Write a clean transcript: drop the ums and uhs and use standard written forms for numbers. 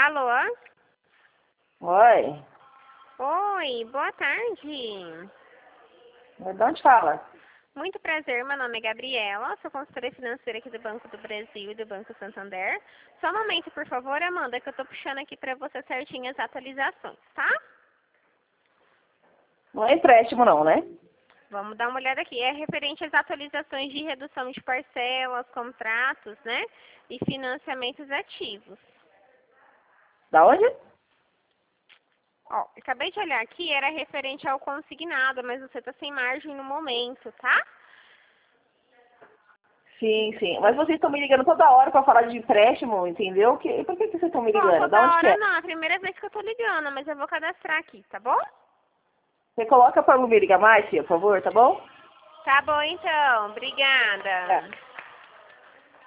Alô? Oi. Oi, boa tarde. De onde fala? Muito prazer, meu nome é Gabriela, sou consultora financeira aqui do Banco do Brasil e do Banco Santander. Só um momento, por favor, Amanda, que eu tô puxando aqui pra você certinho as atualizações, tá? Não é empréstimo não, né? Vamos dar uma olhada aqui. É referente às atualizações de redução de parcelas, contratos, né? E financiamentos ativos. Da onde? Ó, acabei de olhar aqui, era referente ao consignado, mas você tá sem margem no momento, tá? Sim, sim. Mas vocês estão me ligando toda hora pra falar de empréstimo, entendeu? Por que vocês estão me Bom, ligando? Da toda onde que hora é? não, é a primeira vez que eu tô ligando, mas eu vou cadastrar aqui, tá bom? Você coloca pra não me ligar mais, filha, por favor, tá bom? Tá bom então, Tá. obrigada.